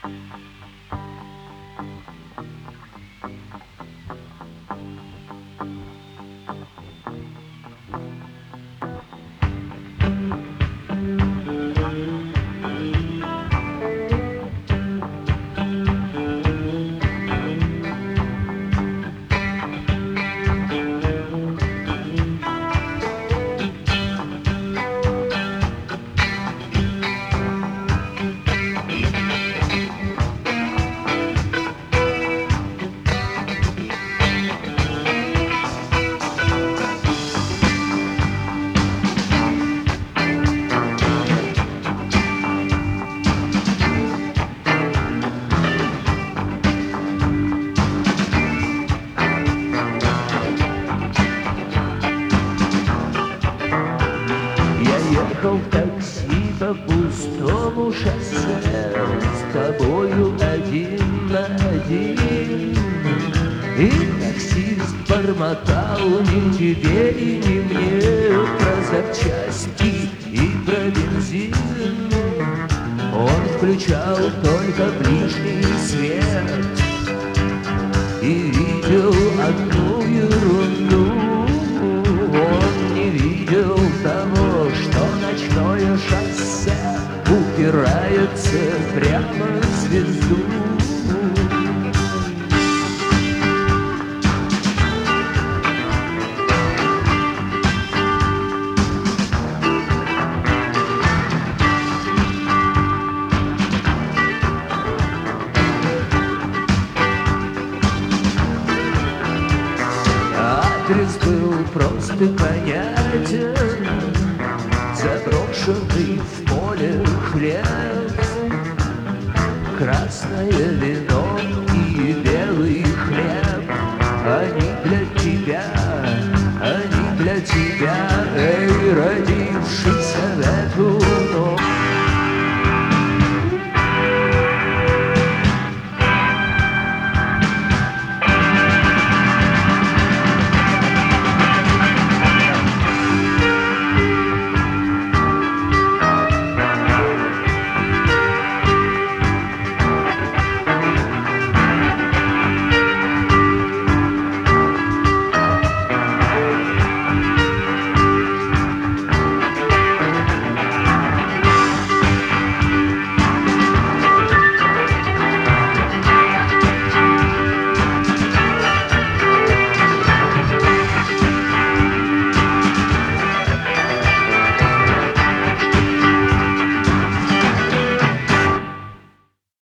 Ехал в такси по пустому шоссе с тобою один на один. И таксист бормотал ни тебе и ни мне про запчасти и про бензин. Он включал только ближний свет и видел одну ерунду. Он не видел того, что ночное шоссе упирается прямо в звезду. Адрес был прост и понятен: заброшенный в поле хлеб, красное вино